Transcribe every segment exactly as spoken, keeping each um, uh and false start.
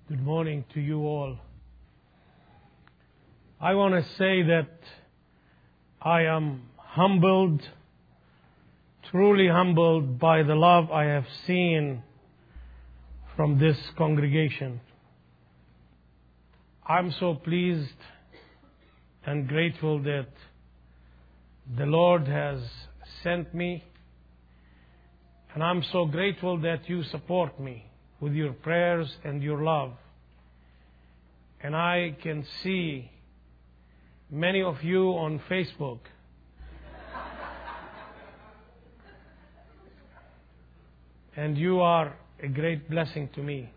Good morning to you all. I want to say that I am humbled, truly humbled by the love I have seen from this congregation. I'm so pleased and grateful that the Lord has sent me, and I'm so grateful that you support me with your prayers and your love. And I can see many of you on Facebook. And you are a great blessing to me.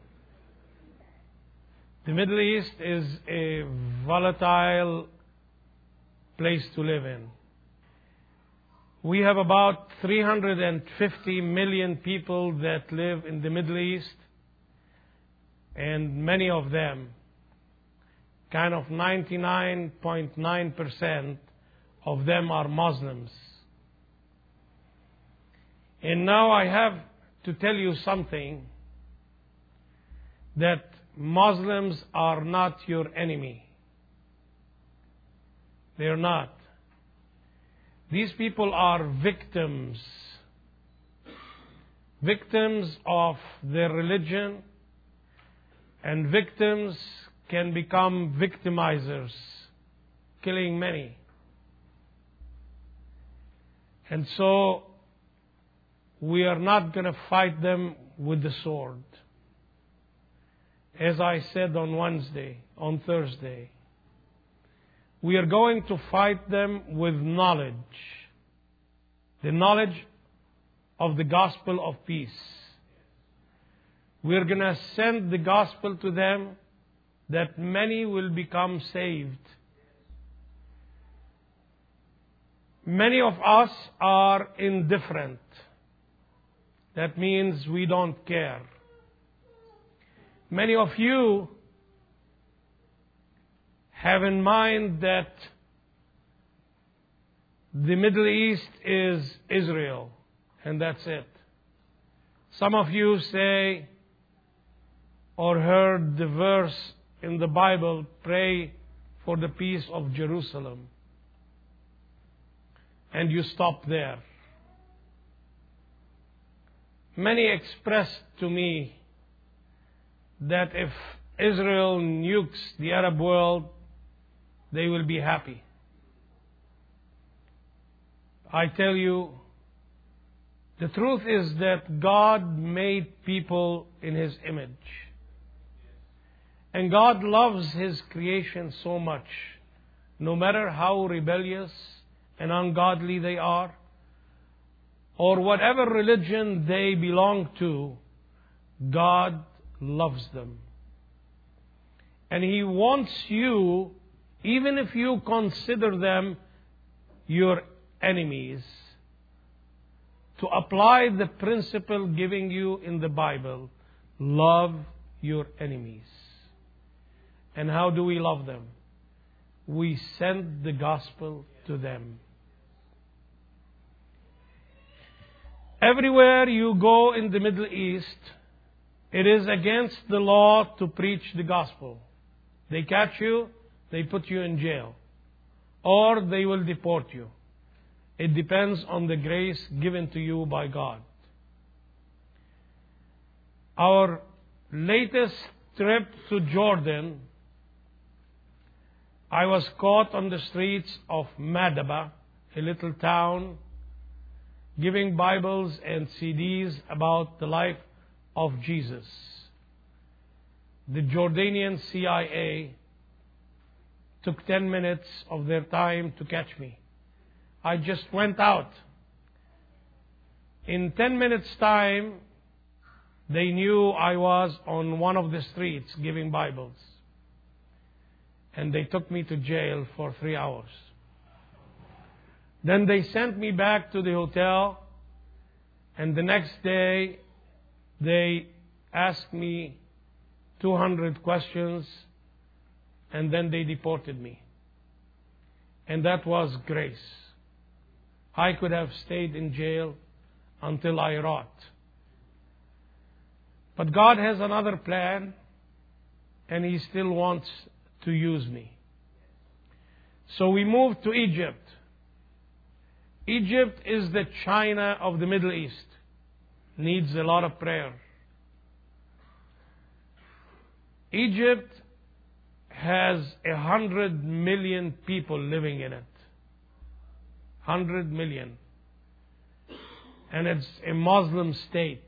The Middle East is a volatile place to live in. We have about three hundred fifty million people that live in the Middle East, and many of them, kind of ninety-nine point nine percent of them are Muslims. And now I have to tell you something, that Muslims are not your enemy. They're not. These people are victims. Victims of their religion, and victims can become victimizers, killing many. And so we are not going to fight them with the sword. As I said on Wednesday, on Thursday, we are going to fight them with knowledge. The knowledge of the gospel of peace. We are going to send the gospel to them that many will become saved. Many of us are indifferent. That means we don't care. Many of you have in mind that the Middle East is Israel, and that's it. Some of you say or heard the verse in the Bible, pray for the peace of Jerusalem. And you stop there. Many expressed to me that if Israel nukes the Arab world, they will be happy. I tell you, the truth is that God made people in His image. And God loves His creation so much. No matter how rebellious and ungodly they are, or whatever religion they belong to, God loves them. And He wants you, even if you consider them your enemies, to apply the principle giving you in the Bible, love your enemies. And how do we love them? We send the gospel to them. Everywhere you go in the Middle East, it is against the law to preach the gospel. They catch you, they put you in jail, or they will deport you. It depends on the grace given to you by God. Our latest trip to Jordan, I was caught on the streets of Madaba, a little town, giving Bibles and C Ds about the life of Jesus. The Jordanian C I A took ten minutes of their time to catch me. I just went out. In ten minutes' time, they knew I was on one of the streets giving Bibles. And they took me to jail for three hours. Then they sent me back to the hotel, and the next day they asked me two hundred questions, and then they deported me. And that was grace. I could have stayed in jail until I rot. But God has another plan, and He still wants to use me. So we moved to Egypt. Egypt is the China of the Middle East. Needs a lot of prayer. Egypt has a hundred million people living in it. Hundred million. And it's a Muslim state.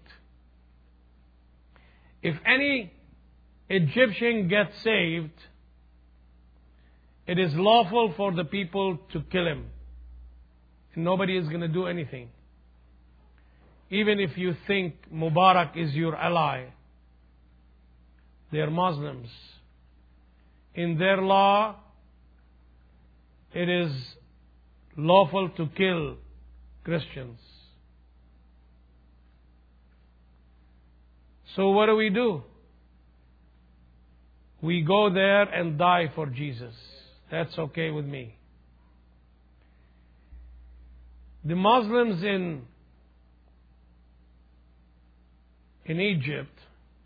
If any Egyptian gets saved, it is lawful for the people to kill him. And nobody is going to do anything. Even if you think Mubarak is your ally, they are Muslims. In their law, it is lawful to kill Christians. So what do we do? We go there and die for Jesus. That's okay with me. The Muslims in in Egypt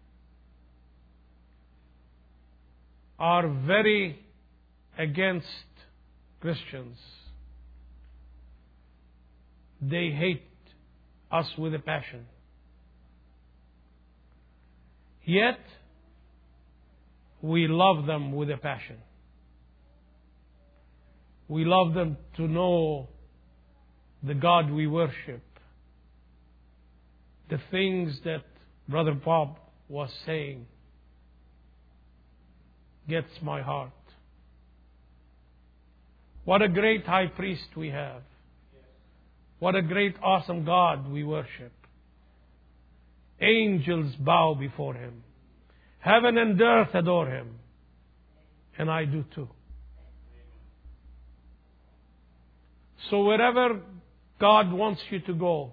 are very against Christians. They hate us with a passion. Yet, we love them with a passion. We love them to know the God we worship. The things that Brother Bob was saying gets my heart. What a great high priest we have. What a great, awesome God we worship. Angels bow before Him. Heaven and earth adore Him. And I do too. So wherever God wants you to go,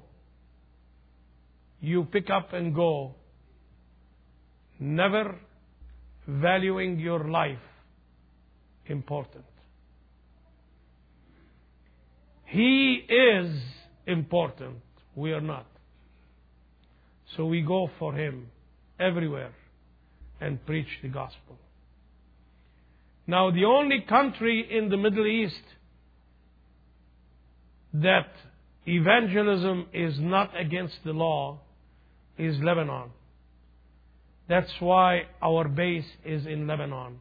you pick up and go, never valuing your life important. He is important. We are not. So we go for Him everywhere and preach the gospel. Now, the only country in the Middle East that evangelism is not against the law is Lebanon. That's why our base is in Lebanon.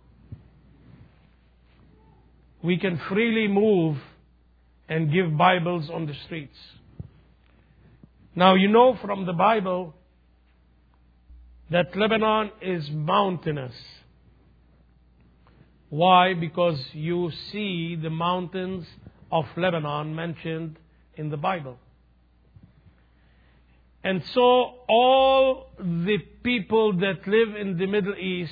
We can freely move and give Bibles on the streets. Now, you know from the Bible that Lebanon is mountainous. Why? Because you see the mountains of Lebanon mentioned in the Bible. And so all the people that live in the Middle East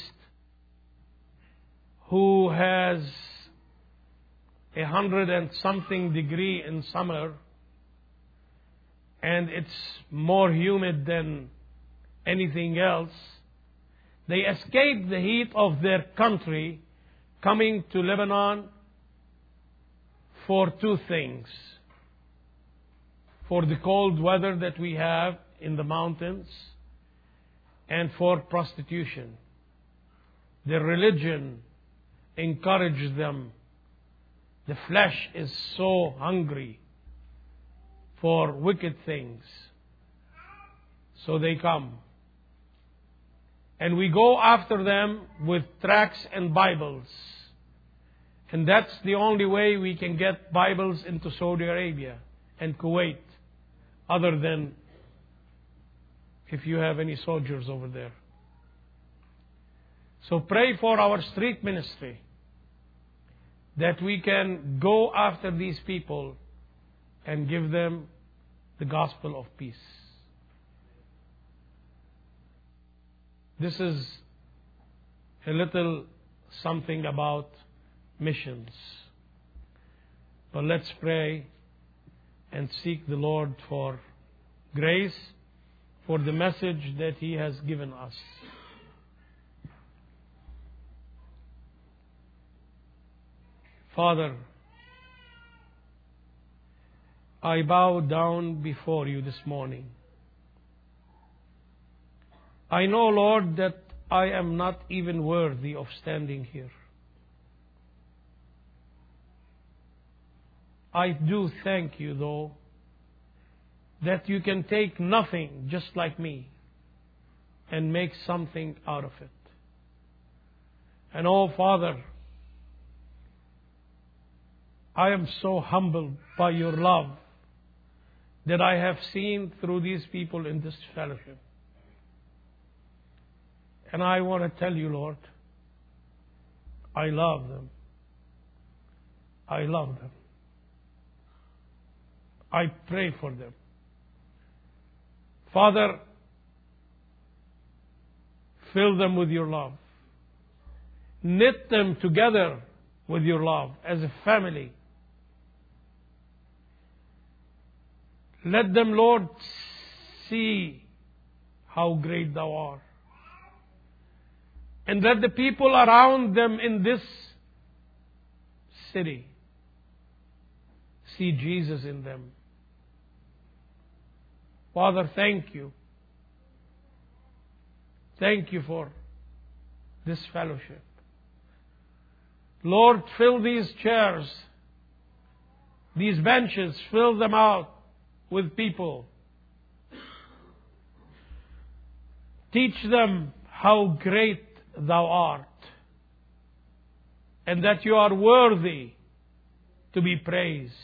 who has a hundred and something degree in summer, and it's more humid than anything else, they escape the heat of their country coming to Lebanon for two things. For the cold weather that we have in the mountains, and for prostitution. Their religion encourages them. The flesh is so hungry for wicked things. So they come. And we go after them with tracts and Bibles. And that's the only way we can get Bibles into Saudi Arabia and Kuwait, other than if you have any soldiers over there. So pray for our street ministry, that we can go after these people and give them the gospel of peace. This is a little something about missions. But let's pray and seek the Lord for grace, for the message that He has given us. Father, I bow down before You this morning. I know, Lord, that I am not even worthy of standing here. I do thank you, though, that you can take nothing just like me and make something out of it. And oh, Father, I am so humbled by your love that I have seen through these people in this fellowship. And I want to tell you, Lord, I love them. I love them. I pray for them. Father, fill them with your love. Knit them together with your love as a family. Let them, Lord, see how great thou art. And let the people around them in this city see Jesus in them. Father, thank you. Thank you for this fellowship. Lord, fill these chairs, these benches, fill them out with people. Teach them how great thou art, and that you are worthy to be praised.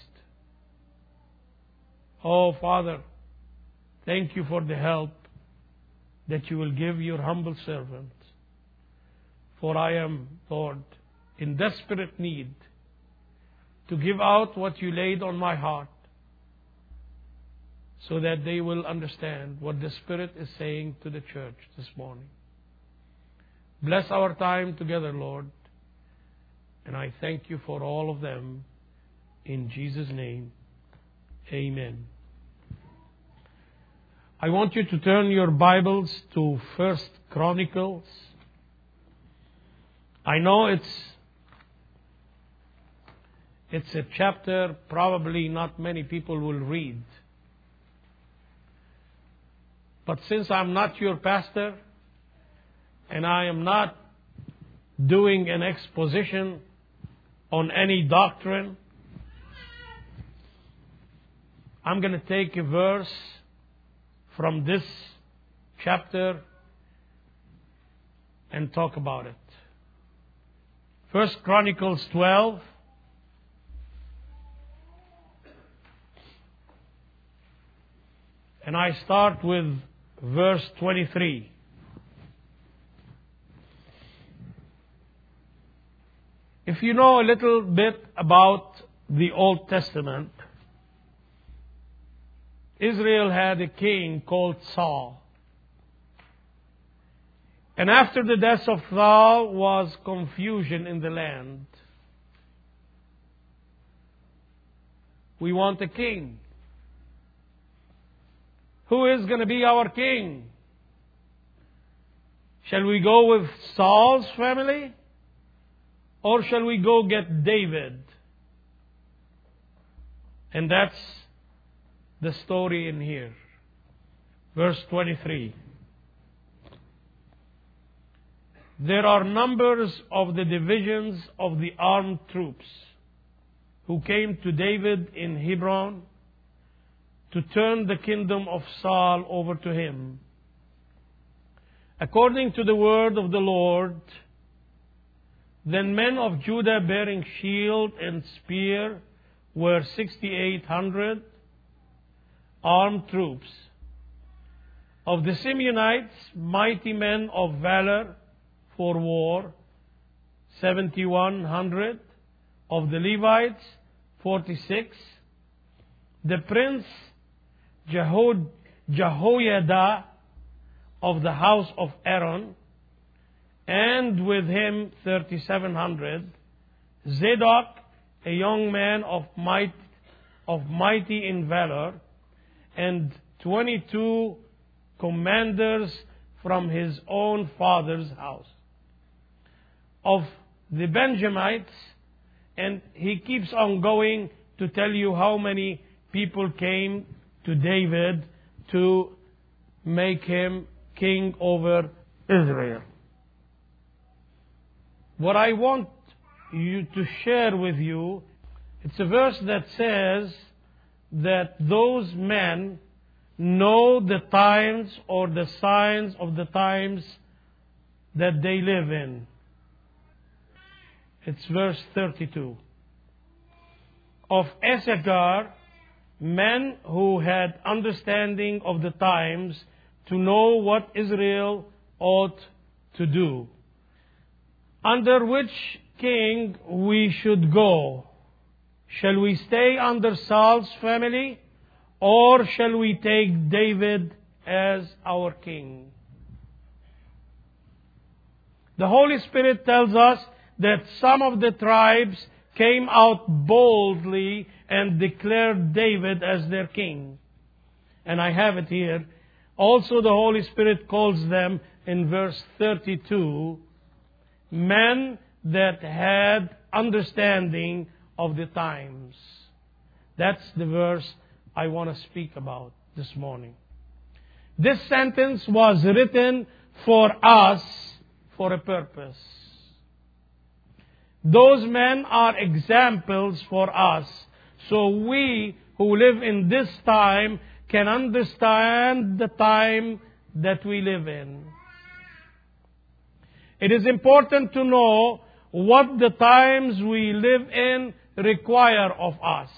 Oh, Father, thank you for the help that you will give your humble servant. For I am, Lord, in desperate need to give out what you laid on my heart, so that they will understand what the Spirit is saying to the church this morning. Bless our time together, Lord, and I thank you for all of them. In Jesus' name, amen. I want you to turn your Bibles to First Chronicles. I know it's it's a chapter probably not many people will read. But since I'm not your pastor, and I am not doing an exposition on any doctrine, I'm going to take a verse from this chapter and talk about it. First Chronicles twelve. And I start with verse twenty-three. If you know a little bit about the Old Testament, Israel had a king called Saul. And after the death of Saul was confusion in the land. We want a king. Who is going to be our king? Shall we go with Saul's family? Or shall we go get David? And that's the story in here. Verse twenty-three. There are numbers of the divisions of the armed troops who came to David in Hebron to turn the kingdom of Saul over to him. According to the word of the Lord, then men of Judah bearing shield and spear were sixty-eight hundred armed troops. Of the Simeonites, mighty men of valor for war, seventy-one hundred. Of the Levites, forty-six. The prince Jeho- Jehoiada of the house of Aaron, and with him thirty-seven hundred. Zadok, a young man of might, of mighty in valor, and twenty-two commanders from his own father's house. Of the Benjamites, and he keeps on going to tell you how many people came to David to make him king over Israel. what I want you to share with you, it's a verse that says that those men know the times or the signs of the times that they live in. It's verse thirty-two. Of Issachar, men who had understanding of the times to know what Israel ought to do. Under which king we should go? Shall we stay under Saul's family, or shall we take David as our king? The Holy Spirit tells us that some of the tribes came out boldly and declared David as their king. And I have it here. Also the Holy Spirit calls them in verse thirty-two, men that had understanding of the times. That's the verse I want to speak about this morning. This sentence was written for us for a purpose. Those men are examples for us, so we who live in this time can understand the time that we live in. It is important to know what the times we live in require of us.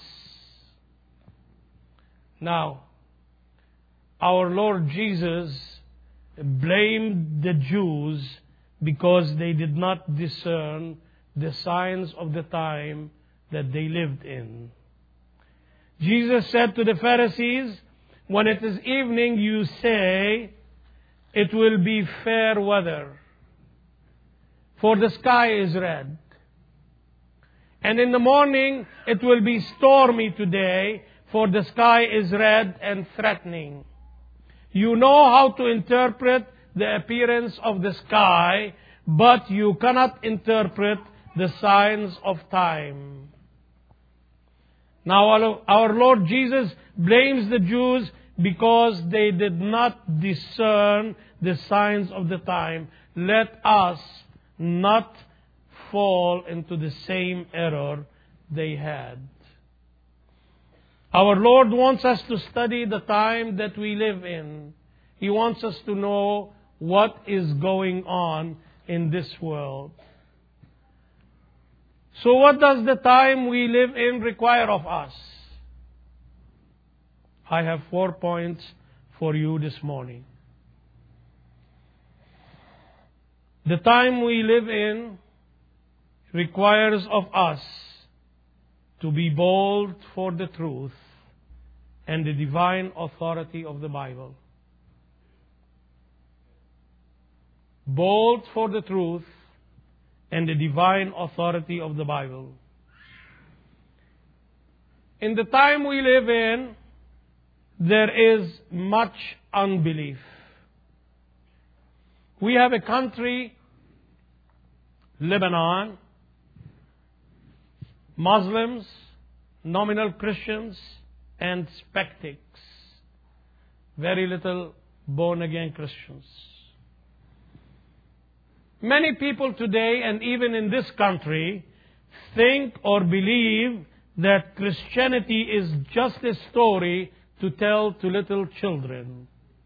Now, our Lord Jesus blamed the Jews because they did not discern the signs of the time that they lived in. Jesus said to the Pharisees, when it is evening, you say, it will be fair weather, for the sky is red. And in the morning, it will be stormy today, for the sky is red and threatening. You know how to interpret the appearance of the sky, but you cannot interpret the signs of time. Now our Lord Jesus blames the Jews because they did not discern the signs of the time. Let us not fall into the same error they had. Our Lord wants us to study the time that we live in. He wants us to know what is going on in this world. So what does the time we live in require of us? I have four points for you this morning. The time we live in requires of us to be bold for the truth and the divine authority of the Bible. Bold for the truth and the divine authority of the Bible. In the time we live in, there is much unbelief. We have a country, Lebanon, Muslims, nominal Christians, and skeptics. Very little born-again Christians. Many people today, and even in this country, think or believe that Christianity is just a story to tell to little children.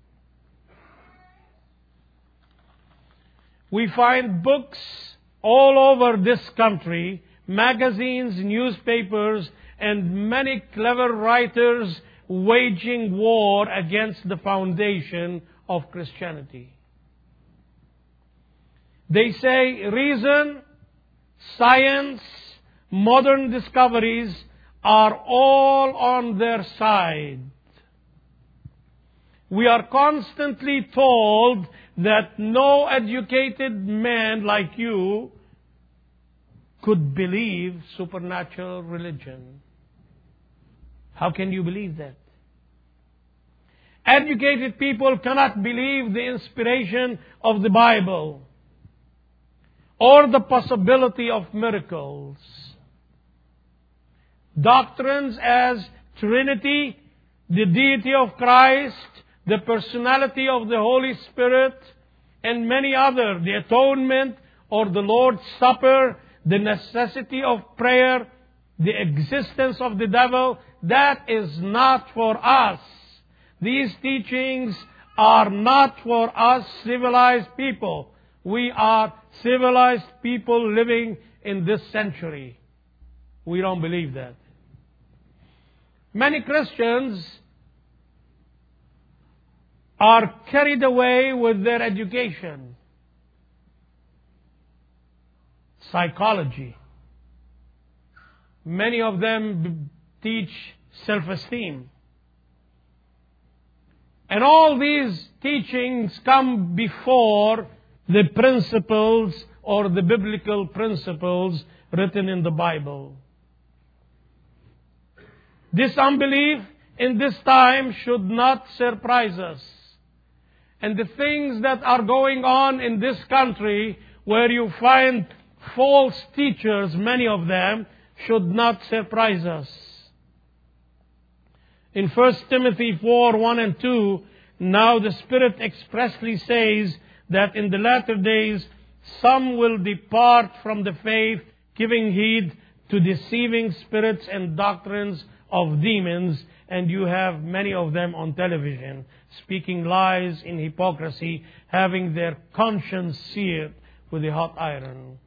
We find books all over this country, magazines, newspapers, and many clever writers waging war against the foundation of Christianity. They say reason, science, modern discoveries are all on their side. We are constantly told that no educated man like you could believe supernatural religion. How can you believe that? Educated people cannot believe the inspiration of the Bible or the possibility of miracles. Doctrines as Trinity, the deity of Christ, the personality of the Holy Spirit, and many other, the atonement, or the Lord's Supper, the necessity of prayer, the existence of the devil, that is not for us. These teachings are not for us civilized people. We are civilized people living in this century. We don't believe that. Many Christians are carried away with their education. Psychology. Many of them teach self-esteem. And all these teachings come before the principles or the biblical principles written in the Bible. This unbelief in this time should not surprise us. And the things that are going on in this country, where you find false teachers, many of them, should not surprise us. In First Timothy four, one and two, now the Spirit expressly says that in the latter days some will depart from the faith, giving heed to deceiving spirits and doctrines of demons, and you have many of them on television, speaking lies in hypocrisy, having their conscience seared with a hot iron.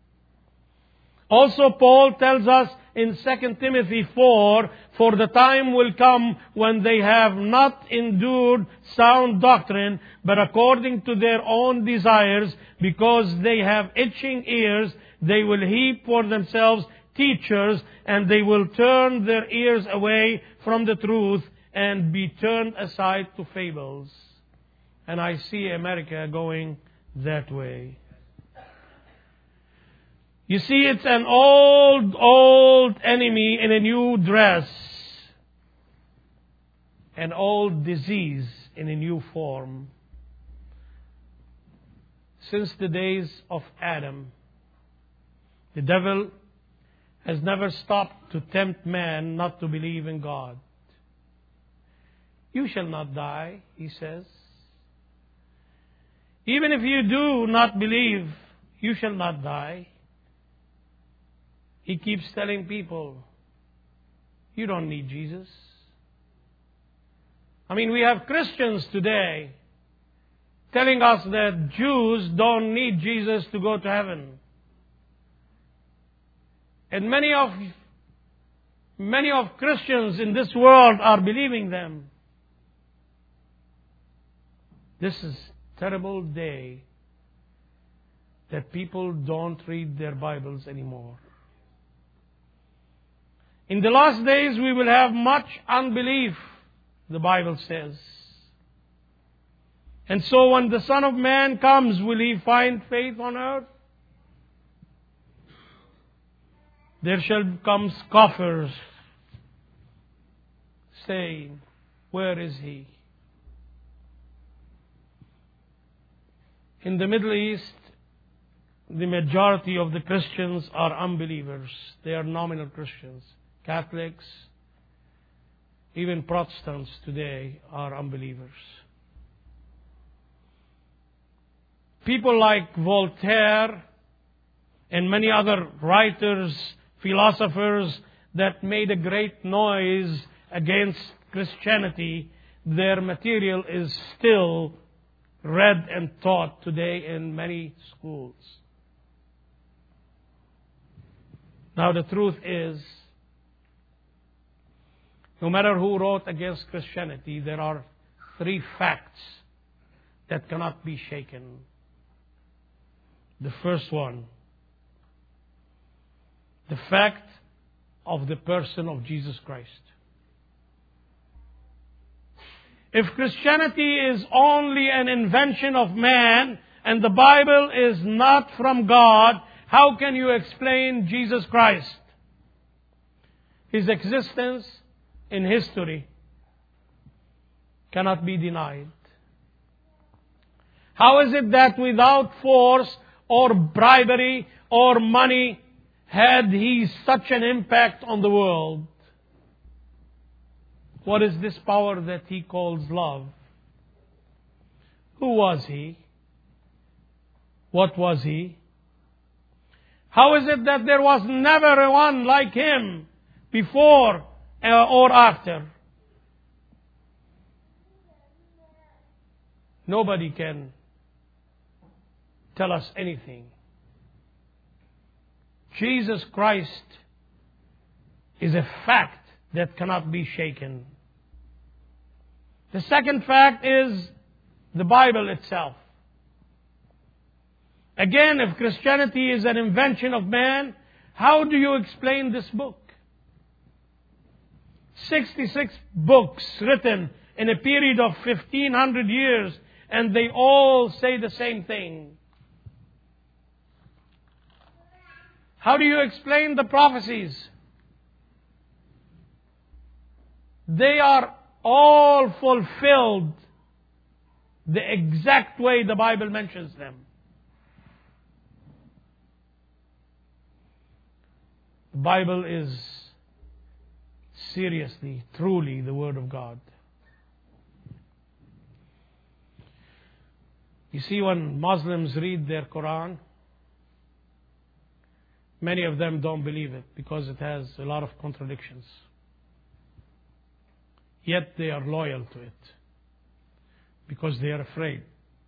Also, Paul tells us in Second Timothy four, for the time will come when they have not endured sound doctrine, but according to their own desires, because they have itching ears, they will heap for themselves teachers, and they will turn their ears away from the truth and be turned aside to fables. And I see America going that way. You see, it's an old, old enemy in a new dress. An old disease in a new form. Since the days of Adam, the devil has never stopped to tempt man not to believe in God. You shall not die, he says. Even if you do not believe, you shall not die. He keeps telling people, you don't need Jesus. I mean, we have Christians today telling us that Jews don't need Jesus to go to heaven. And many of many of Christians in this world are believing them. This is a terrible day that people don't read their Bibles anymore. In the last days we will have much unbelief, the Bible says. And so when the Son of Man comes, will He find faith on earth? There shall come scoffers, saying, where is He? In the Middle East, the majority of the Christians are unbelievers. They are nominal Christians. Catholics, even Protestants today are unbelievers. People like Voltaire and many other writers, philosophers that made a great noise against Christianity, their material is still read and taught today in many schools. Now the truth is, no matter who wrote against Christianity, there are three facts that cannot be shaken. The first one, the fact of the person of Jesus Christ. If Christianity is only an invention of man and the Bible is not from God, how can you explain Jesus Christ? His existence in history cannot be denied. How is it that without force or bribery or money had He such an impact on the world? What is this power that He calls love? Who was He? What was He? How is it that there was never one like him before uh, or after? Nobody can tell us anything. Jesus Christ is a fact that cannot be shaken. The second fact is the Bible itself. Again, if Christianity is an invention of man, how do you explain this book? sixty-six books written in a period of fifteen hundred years, and they all say the same thing. How do you explain the prophecies? They are all fulfilled the exact way the Bible mentions them. The Bible is seriously, truly the Word of God. You see, when Muslims read their Quran, many of them don't believe it because it has a lot of contradictions. Yet they are loyal to it because they are afraid.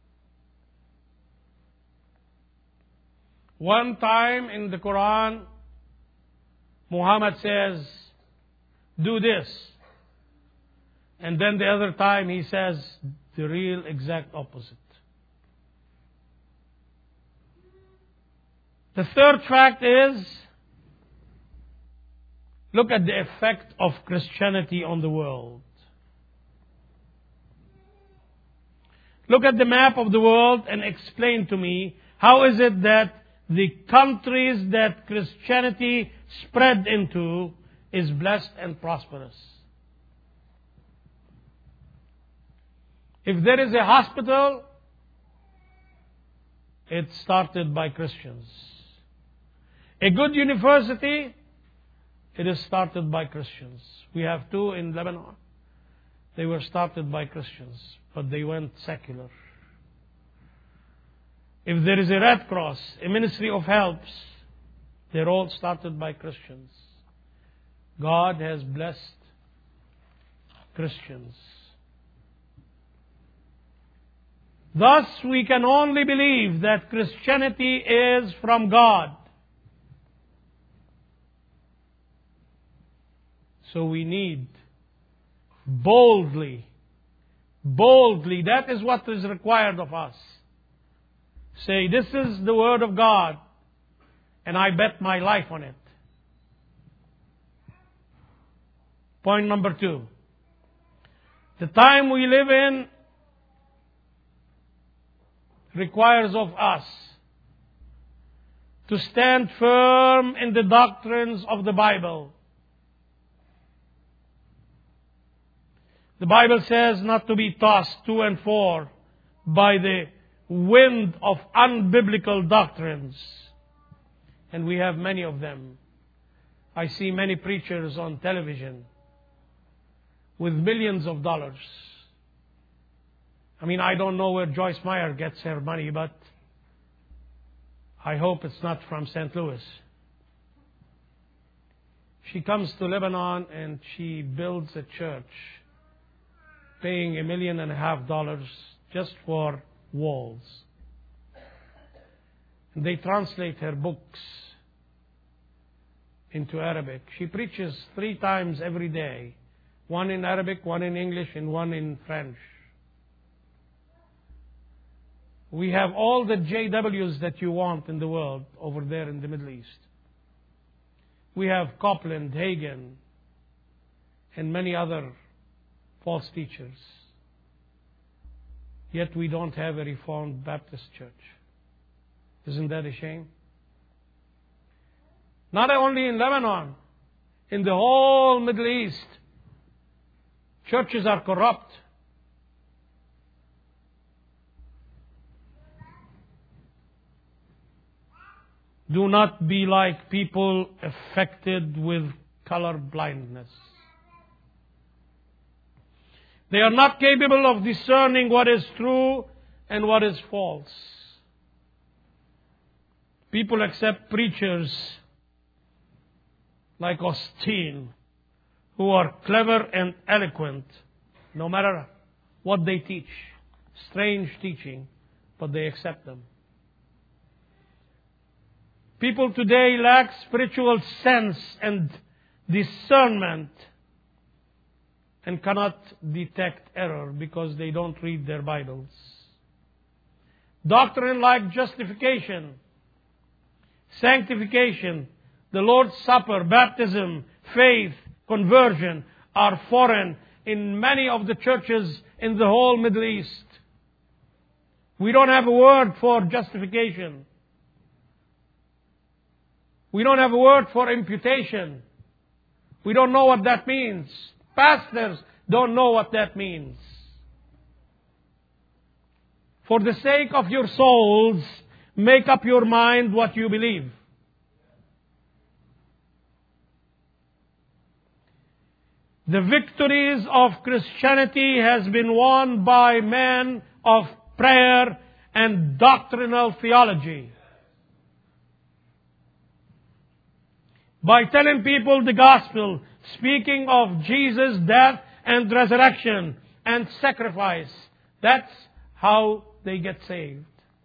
One time in the Quran, Muhammad says, do this. And then the other time he says the real exact opposite. The third fact is, look at the effect of Christianity on the world. Look at the map of the world and explain to me, how is it that the countries that Christianity spread into is blessed and prosperous? If there is a hospital, it started by Christians. A good university, it is started by Christians. We have two in Lebanon. They were started by Christians, but they went secular. If there is a Red Cross, a Ministry of Helps, they're all started by Christians. God has blessed Christians. Thus, we can only believe that Christianity is from God. So we need boldly, boldly, that is what is required of us. Say, this is the Word of God, and I bet my life on it. Point number two. The time we live in requires of us to stand firm in the doctrines of the Bible. The Bible says not to be tossed to and fro by the wind of unbiblical doctrines. And we have many of them. I see many preachers on television with millions of dollars. I mean, I don't know where Joyce Meyer gets her money, but I hope it's not from Saint Louis. She comes to Lebanon and she builds a church, paying a million and a half dollars just for walls. And they translate her books into Arabic. She preaches three times every day, one in Arabic, one in English, and one in French. We have all the J Ws that you want in the world over there in the Middle East. We have Copeland, Hagen, and many other false teachers. Yet we don't have a Reformed Baptist church. Isn't that a shame? Not only in Lebanon, in the whole Middle East, churches are corrupt. Do not be like people affected with color blindness. They are not capable of discerning what is true and what is false. People accept preachers like Austin, who are clever and eloquent, no matter what they teach. Strange teaching, but they accept them. People today lack spiritual sense and discernment and cannot detect error because they don't read their Bibles. Doctrine like justification, sanctification, the Lord's Supper, baptism, faith, conversion are foreign in many of the churches in the whole Middle East. We don't have a word for justification. We don't have a word for imputation. We don't know what that means. Pastors don't know what that means. For the sake of your souls, make up your mind what you believe. The victories of Christianity has been won by men of prayer and doctrinal theology. By telling people the gospel, speaking of Jesus' death and resurrection and sacrifice. That's how they get saved.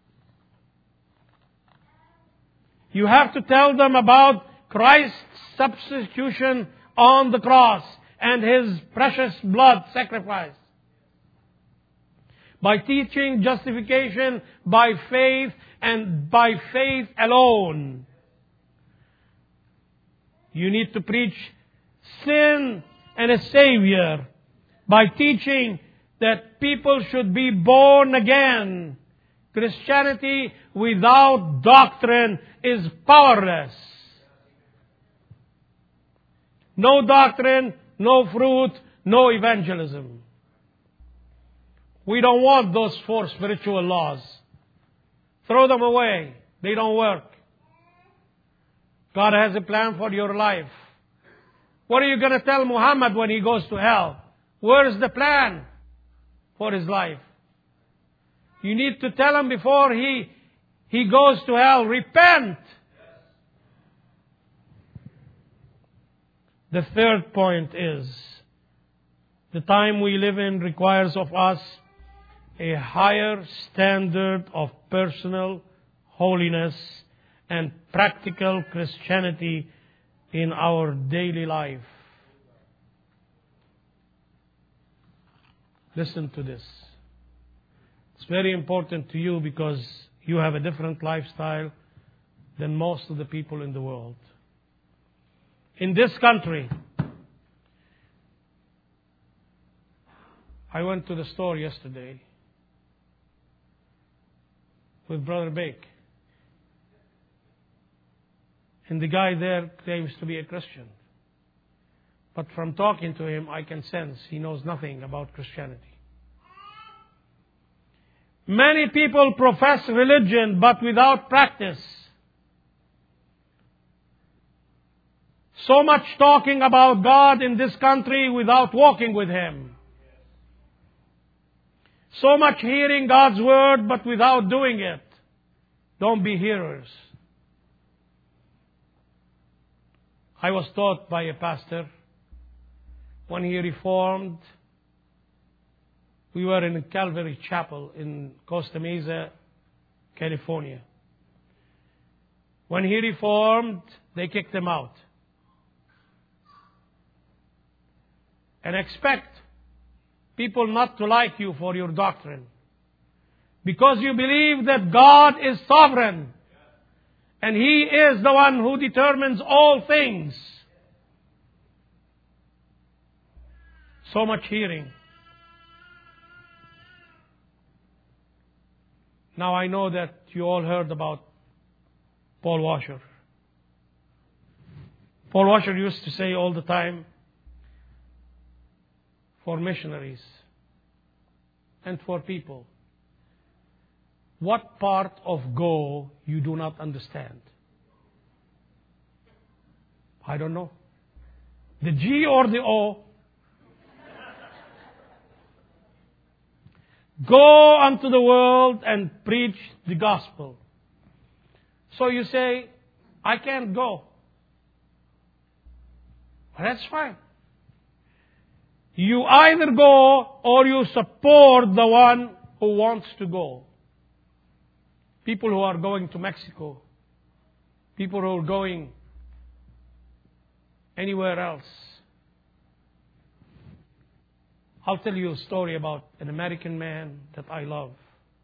You have to tell them about Christ's substitution on the cross and His precious blood sacrifice. By teaching justification by faith and by faith alone. You need to preach sin and a Savior by teaching that people should be born again. Christianity without doctrine is powerless. No doctrine, no fruit, no evangelism. We don't want those four spiritual laws. Throw them away. They don't work. God has a plan for your life. What are you going to tell Muhammad when he goes to hell? Where is the plan for his life? You need to tell him before he, he goes to hell, repent. The third point is, the time we live in requires of us a higher standard of personal holiness and practical Christianity in our daily life. Listen to this. It's very important to you because you have a different lifestyle than most of the people in the world. In this country, I went to the store yesterday with Brother Bake. And the guy there claims to be a Christian. But from talking to him, I can sense he knows nothing about Christianity. Many people profess religion, but without practice. So much talking about God in this country without walking with Him. So much hearing God's word, but without doing it. Don't be hearers. I was taught by a pastor when he reformed. We were in Calvary Chapel in Costa Mesa, California. When he reformed, they kicked him out. And expect people not to like you for your doctrine. Because you believe that God is sovereign. And He is the one who determines all things. So much hearing. Now I know that you all heard about Paul Washer. Paul Washer used to say all the time, for missionaries and for people, what part of go you do not understand? I don't know. The G or the O? Go unto the world and preach the gospel. So you say, I can't go. Well, that's fine. You either go or you support the one who wants to go. People who are going to Mexico. People who are going anywhere else. I'll tell you a story about an American man that I love.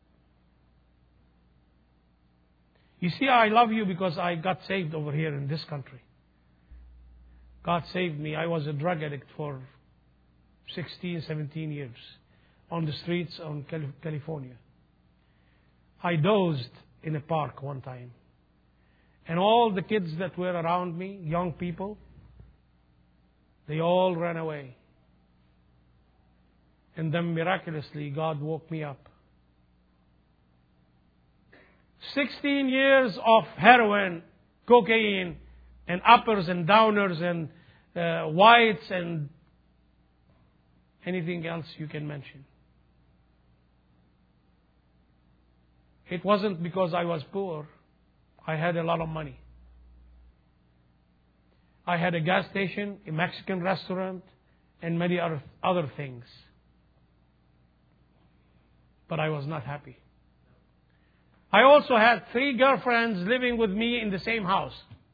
You see, I love you because I got saved over here in this country. God saved me. I was a drug addict for sixteen, seventeen years on the streets of California. I dozed in a park one time. And all the kids that were around me, young people, they all ran away. And then miraculously, God woke me up. sixteen years of heroin, cocaine, and uppers and downers and uh, whites and anything else you can mention. It wasn't because I was poor. I had a lot of money. I had a gas station, a Mexican restaurant, and many other, other things. But I was not happy. I also had three girlfriends living with me in the same house.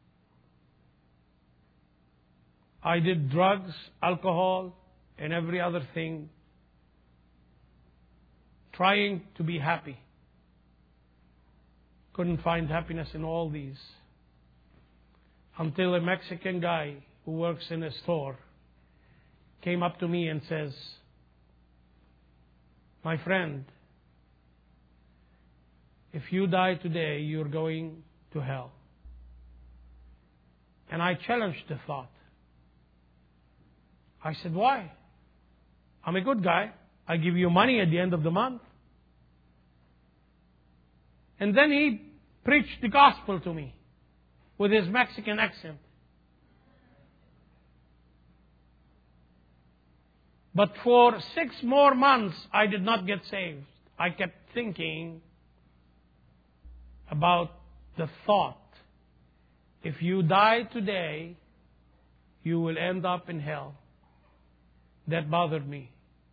I did drugs, alcohol, and every other thing, trying to be happy. Couldn't find happiness in all these. Until a Mexican guy who works in a store came up to me and says, my friend, if you die today, you're going to hell. And I challenged the thought. I said, why? I'm a good guy. I give you money at the end of the month. And then he preached the gospel to me with his Mexican accent. But for six more months, I did not get saved. I kept thinking about the thought, if you die today, you will end up in hell. That bothered me.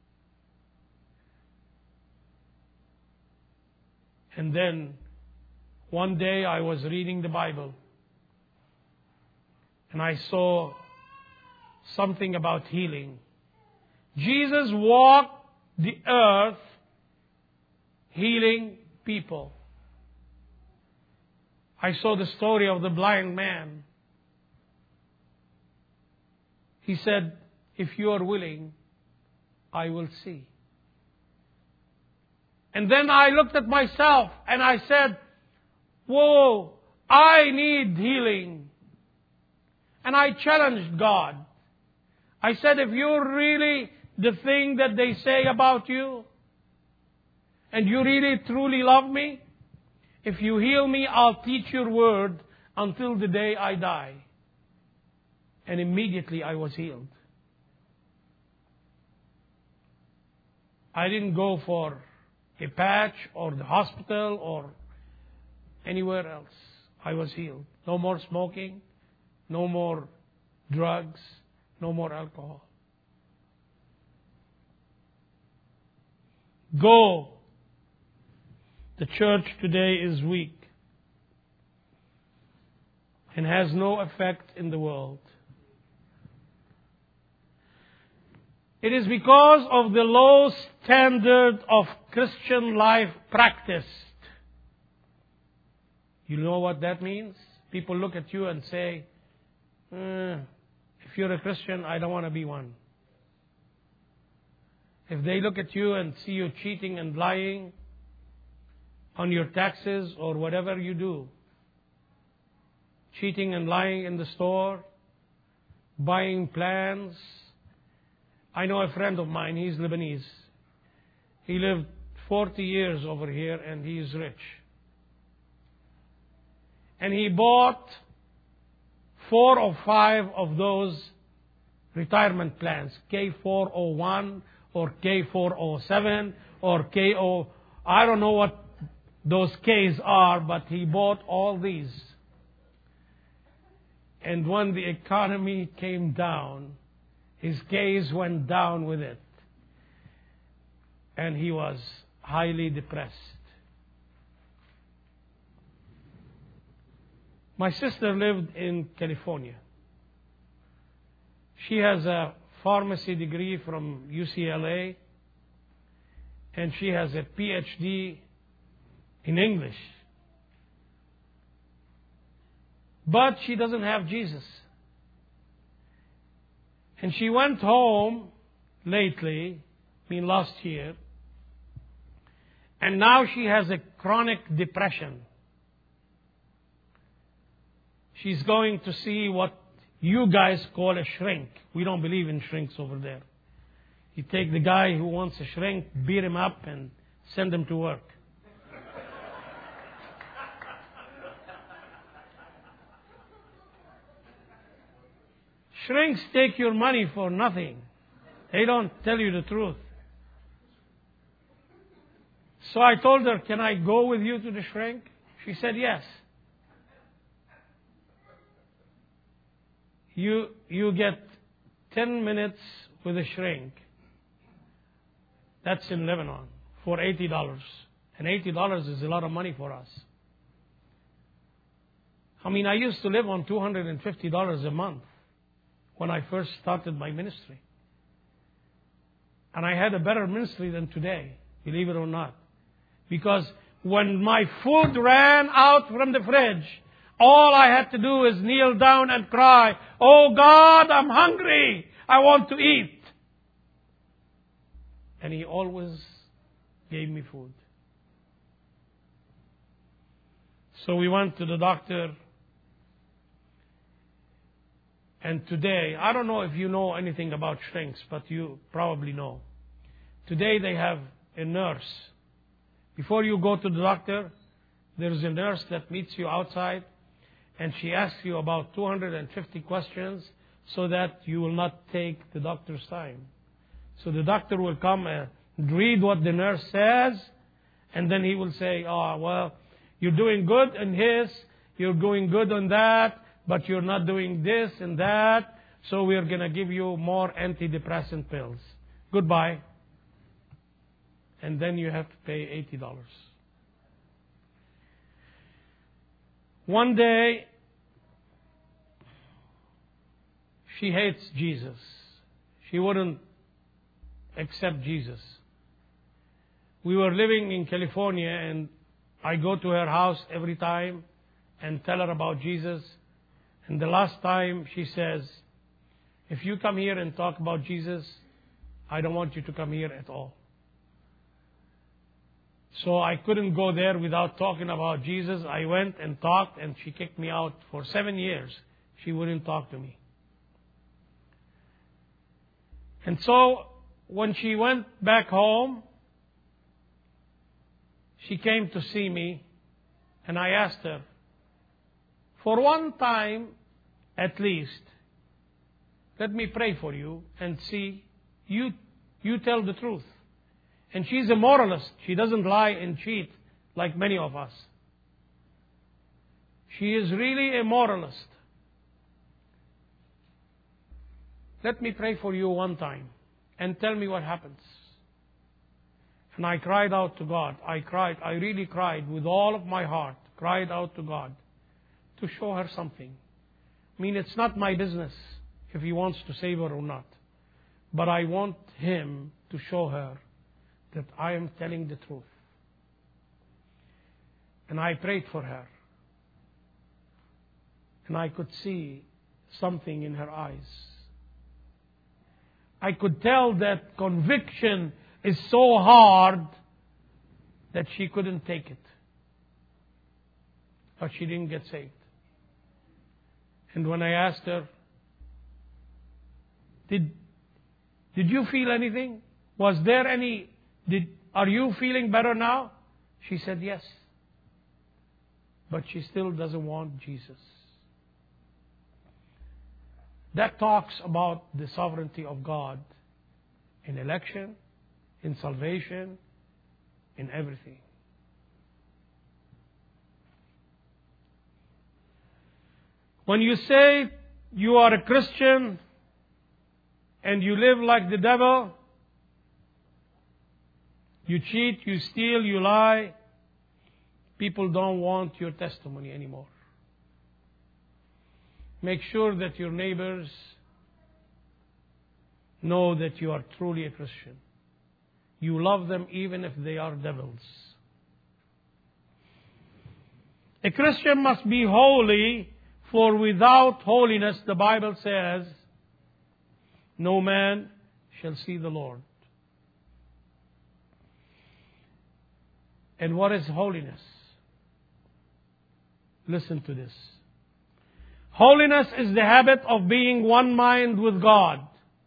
And then, one day I was reading the Bible, and I saw something about healing. Jesus walked the earth healing people. I saw the story of the blind man. He said, if you are willing, I will see. And then I looked at myself and I said, whoa, I need healing. And I challenged God. I said, if you're really the thing that they say about you, and you really truly love me, if you heal me, I'll teach your word until the day I die. And immediately I was healed. I didn't go for a patch or the hospital or anywhere else. I was healed. No more smoking, no more drugs, no more alcohol. Go. The church today is weak and has no effect in the world. It is because of the low standard of Christian life practiced. You know what that means? People look at you and say, eh, if you're a Christian, I don't want to be one. If they look at you and see you cheating and lying on your taxes or whatever you do, cheating and lying in the store, buying plans. I know a friend of mine, he's Lebanese. He lived forty years over here and he is rich. And he bought four or five of those retirement plans, K four oh one or K four oh seven or K O, I don't know what those K's are, but he bought all these. And when the economy came down, his K's went down with it. And he was highly depressed. My sister lived in California. She has a pharmacy degree from U C L A, and she has a P H D in English. But she doesn't have Jesus. And she went home lately, I mean last year, and now she has a chronic depression. She's going to see what you guys call a shrink. We don't believe in shrinks over there. You take the guy who wants a shrink, beat him up, and send him to work. Shrinks take your money for nothing. They don't tell you the truth. So I told her, can I go with you to the shrink? She said yes. You, you get ten minutes with a shrink. That's in Lebanon for eighty dollars. And eighty dollars is a lot of money for us. I mean, I used to live on two hundred fifty dollars a month when I first started my ministry. And I had a better ministry than today, believe it or not. Because when my food ran out from the fridge, all I had to do is kneel down and cry, "Oh God, I'm hungry. I want to eat." And He always gave me food. So we went to the doctor. And today, I don't know if you know anything about shrinks, but you probably know. Today they have a nurse. Before you go to the doctor, there's a nurse that meets you outside, and she asks you about two hundred fifty questions so that you will not take the doctor's time. So the doctor will come and read what the nurse says, and then he will say, "Oh, well, you're doing good in this, you're doing good on that, but you're not doing this and that, so we're going to give you more antidepressant pills. Goodbye." And then you have to pay eighty dollars. One day, she hates Jesus. She wouldn't accept Jesus. We were living in California, and I go to her house every time and tell her about Jesus. And the last time she says, "If you come here and talk about Jesus, I don't want you to come here at all." So I couldn't go there without talking about Jesus. I went and talked, and she kicked me out for seven years. She wouldn't talk to me. And so when she went back home, she came to see me, and I asked her, "For one time, at least, let me pray for you and see you, you tell the truth." And she's a moralist. She doesn't lie and cheat like many of us. She is really a moralist. "Let me pray for you one time and tell me what happens." And I cried out to God. I cried, I really cried with all of my heart, cried out to God to show her something. I mean, it's not my business if He wants to save her or not. But I want Him to show her that I am telling the truth. And I prayed for her. And I could see something in her eyes. I could tell that conviction is so hard that she couldn't take it. But she didn't get saved. And when I asked her, Did, did you feel anything? Was there any, did, are you feeling better now? She said yes. But she still doesn't want Jesus. That talks about the sovereignty of God in election, in salvation, in everything. When you say you are a Christian and you live like the devil, you cheat, you steal, you lie, people don't want your testimony anymore. Make sure that your neighbors know that you are truly a Christian. You love them even if they are devils. A Christian must be holy, for without holiness, the Bible says, no man shall see the Lord. And what is holiness? Listen to this. Holiness is the habit of being one mind with God,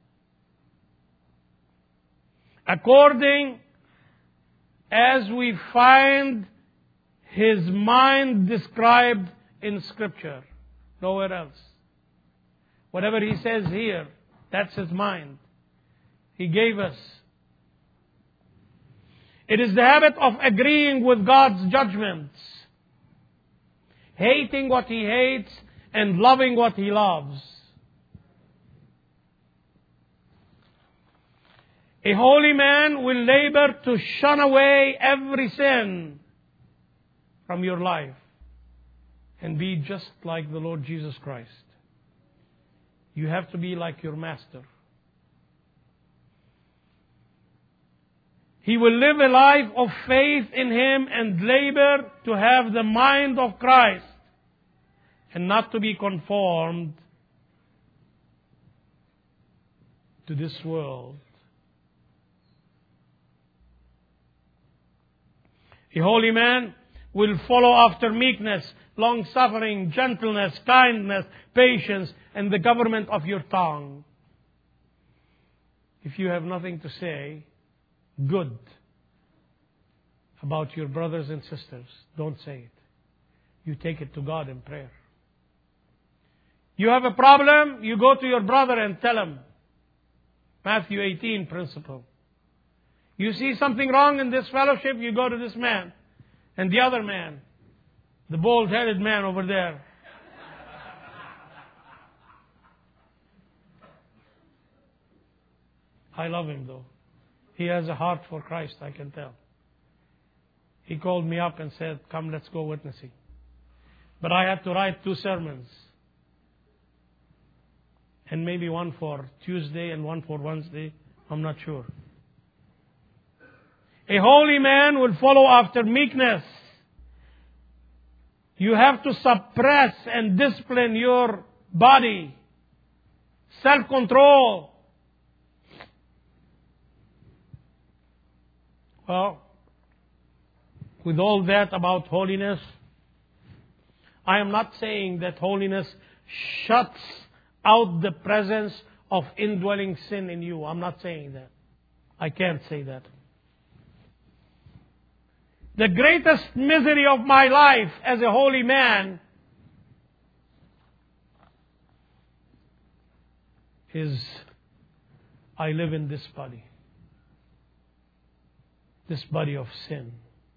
according as we find His mind described in Scripture. Nowhere else. Whatever He says here, that's His mind. He gave us. It is the habit of agreeing with God's judgments, hating what He hates and loving what He loves. A holy man will labor to shun away every sin from your life and be just like the Lord Jesus Christ. You have to be like your Master. He will live a life of faith in Him and labor to have the mind of Christ and not to be conformed to this world. A holy man will follow after meekness, long-suffering, gentleness, kindness, patience, and the government of your tongue. If you have nothing to say good about your brothers and sisters, don't say it. You take it to God in prayer. You have a problem, you go to your brother and tell him. Matthew eighteen principle. You see something wrong in this fellowship, you go to this man and the other man, the bald-headed man over there. I love him though. He has a heart for Christ, I can tell. He called me up and said, come, let's go witnessing. But I had to write two sermons. And maybe one for Tuesday and one for Wednesday. I'm not sure. A holy man will follow after meekness. You have to suppress and discipline your body. Self-control. Well, with all that about holiness, I am not saying that holiness shuts out the presence of indwelling sin in you. I'm not saying that. I can't say that. The greatest misery of my life as a holy man is I live in this body. This body of sin.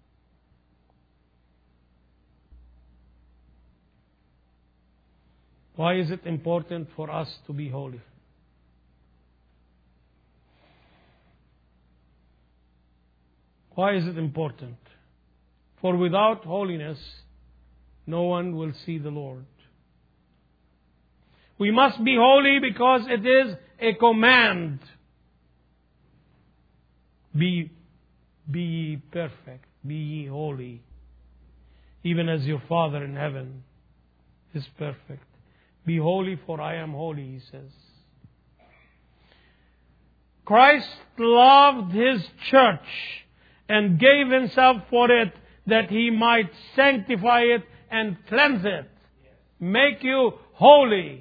Why is it important for us to be holy? Why is it important? For without holiness, no one will see the Lord. We must be holy because it is a command. Be, be ye perfect, be ye holy, even as your Father in heaven is perfect. Be holy, for I am holy, He says. Christ loved His church and gave Himself for it, that He might sanctify it and cleanse it. Make you holy.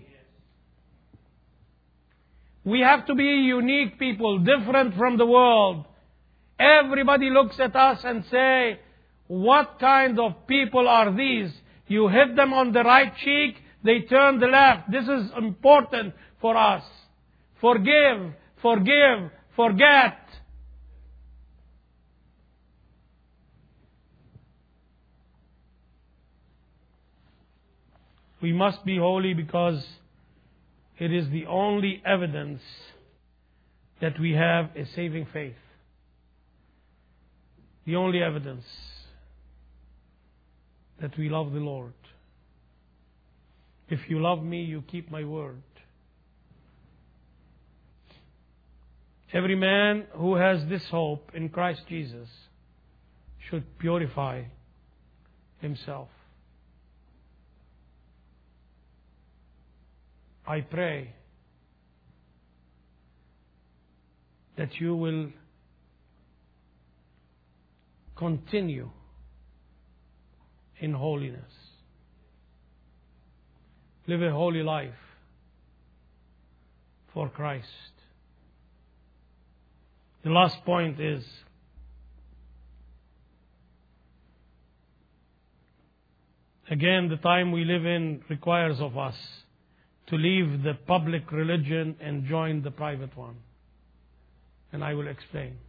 We have to be unique people, different from the world. Everybody looks at us and say, what kind of people are these? You hit them on the right cheek, they turn the left. This is important for us. Forgive, forgive, forget. We must be holy because it is the only evidence that we have a saving faith. The only evidence that we love the Lord. If you love me, you keep my word. Every man who has this hope in Christ Jesus should purify himself. I pray that you will continue in holiness. Live a holy life for Christ. The last point is again, the time we live in requires of us to leave the public religion and join the private one. And I will explain.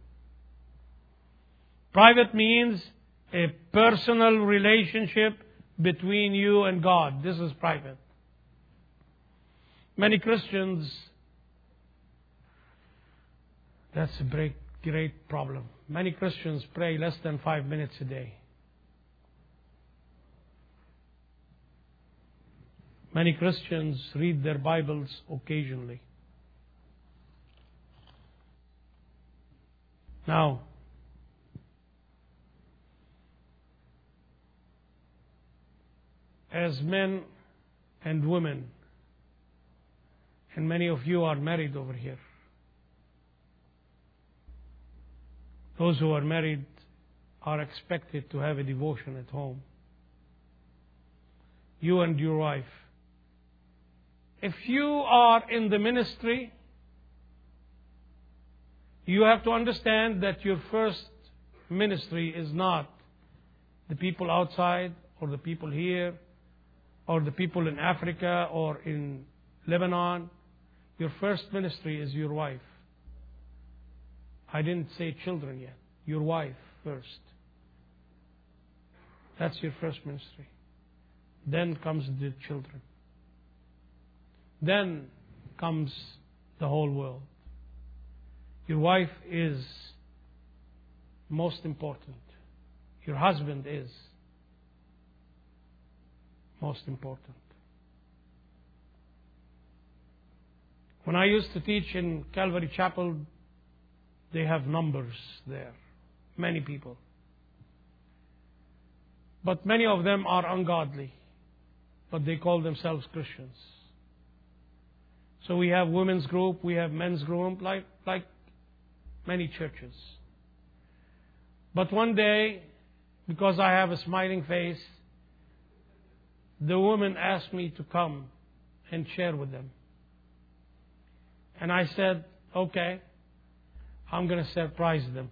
Private means a personal relationship between you and God. This is private. Many Christians, that's a great, great problem. Many Christians pray less than five minutes a day. Many Christians read their Bibles occasionally. Now, as men and women, and many of you are married over here, those who are married are expected to have a devotion at home. You and your wife. If you are in the ministry, you have to understand that your first ministry is not the people outside or the people here or the people in Africa or in Lebanon. Your first ministry is your wife. I didn't say children yet. Your wife first. That's your first ministry. Then comes the children. Then comes the whole world. Your wife is most important. Your husband is most important. When I used to teach in Calvary Chapel, they have numbers there. Many people. But many of them are ungodly. But they call themselves Christians. So we have women's group, we have men's group, like, like many churches. But one day, because I have a smiling face, the woman asked me to come and share with them. And I said, okay, I'm going to surprise them.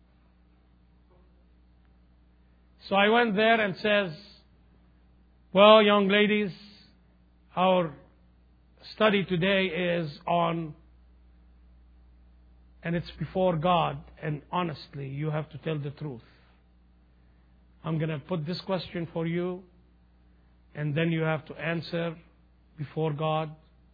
So I went there and says, well, young ladies, our study today is on, and it's before God, and honestly, you have to tell the truth. I'm going to put this question for you, and then you have to answer before God,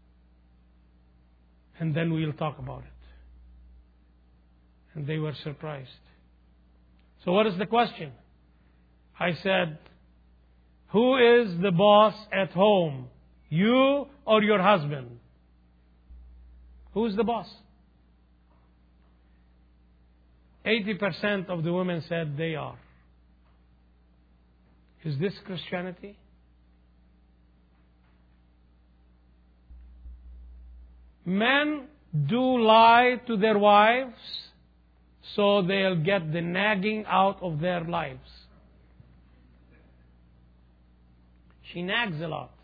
and then we'll talk about it. And they were surprised. So what is the question? I said, who is the boss at home? You or your husband? Who's the boss? eighty percent of the women said they are. Is this Christianity? Men do lie to their wives so they'll get the nagging out of their lives. She nags a lot.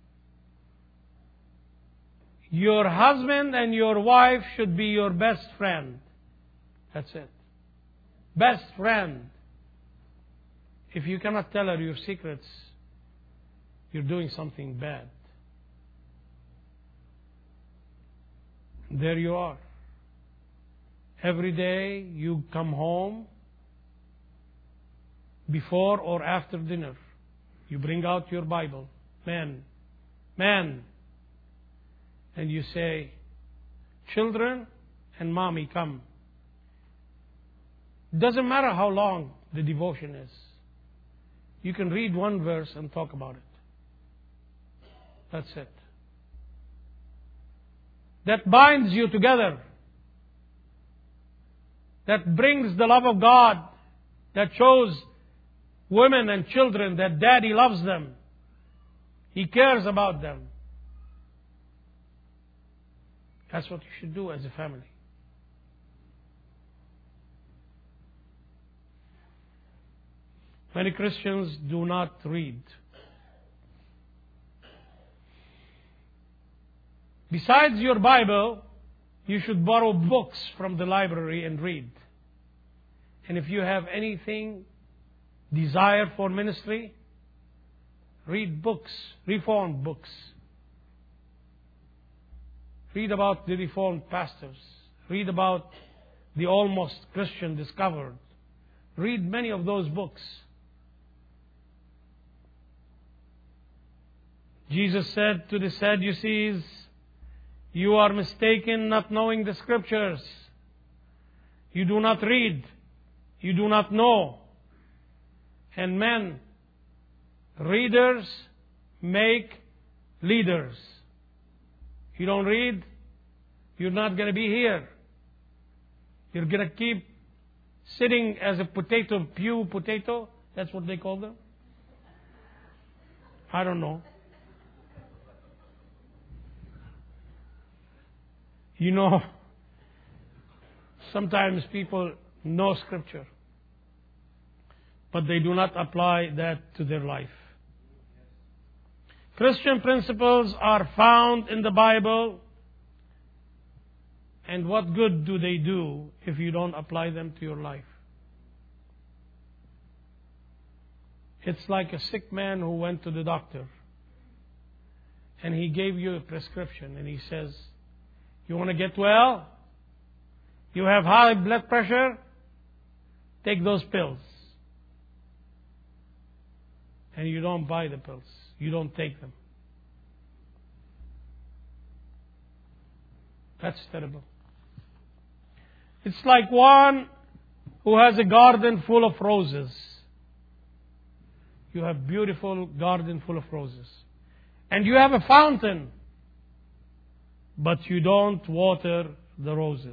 Your husband and your wife should be your best friend. That's it. Best friend. If you cannot tell her your secrets, you're doing something bad. There you are. Every day you come home, before or after dinner, you bring out your Bible. Men, man, and you say, children and mommy, come. Doesn't matter how long the devotion is. You can read one verse and talk about it. That's it. That binds you together. That brings the love of God. That shows women and children that Daddy loves them. He cares about them. That's what you should do as a family. Many Christians do not read. Besides your Bible, you should borrow books from the library and read. And if you have anything, desire for ministry, read books, Reformed books. Read about the Reformed pastors. Read about the Almost Christian Discovered. Read many of those books. Jesus said to the Sadducees, you are mistaken not knowing the Scriptures. You do not read. You do not know. And men, readers make leaders. You don't read, you're not going to be here. You're going to keep sitting as a potato, pew potato. That's what they call them. I don't know. You know, sometimes people know Scripture, but they do not apply that to their life. Christian principles are found in the Bible, and what good do they do if you don't apply them to your life? It's like a sick man who went to the doctor, and he gave you a prescription, and he says, you want to get well? You have high blood pressure? Take those pills. And you don't buy the pills. You don't take them. That's terrible. It's like one who has a garden full of roses. You have beautiful garden full of roses. And you have a fountain, but you don't water the roses.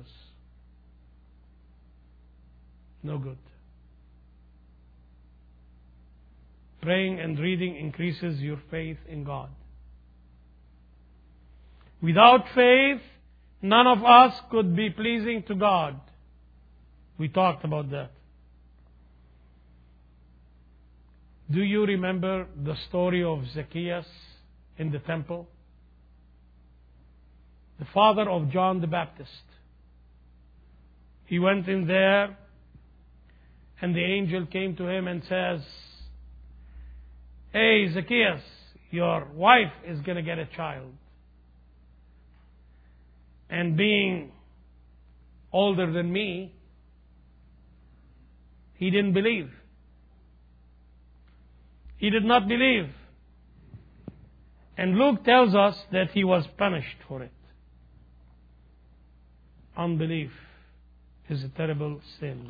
No good. Praying and reading increases your faith in God. Without faith, none of us could be pleasing to God. We talked about that. Do you remember the story of Zacchaeus in the temple? The father of John the Baptist. He went in there, and the angel came to him and says, hey, Zacchaeus, your wife is going to get a child. And being older than me, he didn't believe. He did not believe. And Luke tells us that he was punished for it. Unbelief is a terrible sin.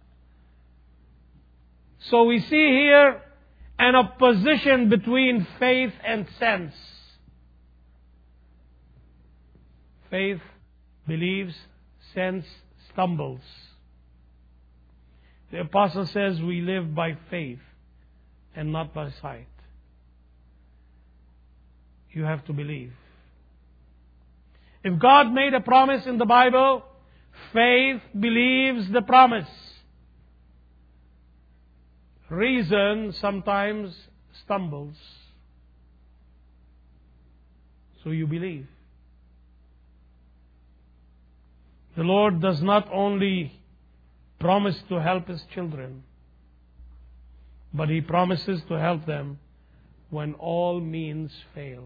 So we see here an opposition between faith and sense. Faith believes, sense stumbles. The apostle says we live by faith and not by sight. You have to believe. If God made a promise in the Bible, faith believes the promise. Reason sometimes stumbles. So you believe. The Lord does not only promise to help His children, but He promises to help them when all means fail.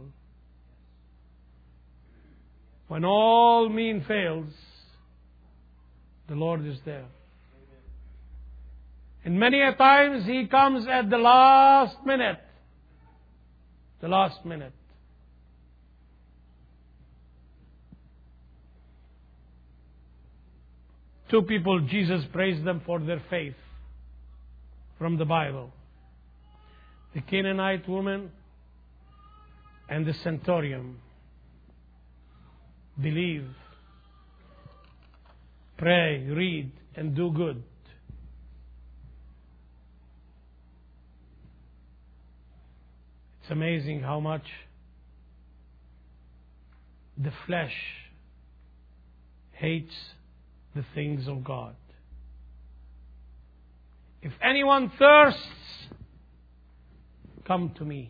When all means fails, the Lord is there. And many a times He comes at the last minute. The last minute. two people, Jesus praised them for their faith from the Bible. The Canaanite woman and the centurion. Believe, pray, read, and do good. It's amazing how much the flesh hates the things of God. If anyone thirsts, come to me.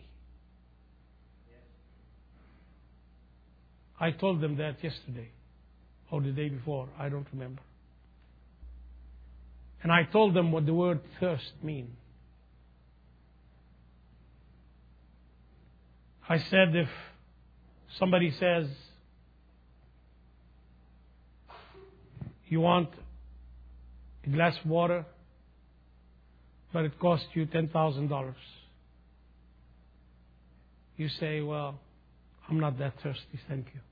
I told them that yesterday or the day before, I don't remember. And I told them what the word thirst means. I said, if somebody says, you want a glass of water, but it costs you ten thousand dollars. You say, well, I'm not that thirsty, thank you.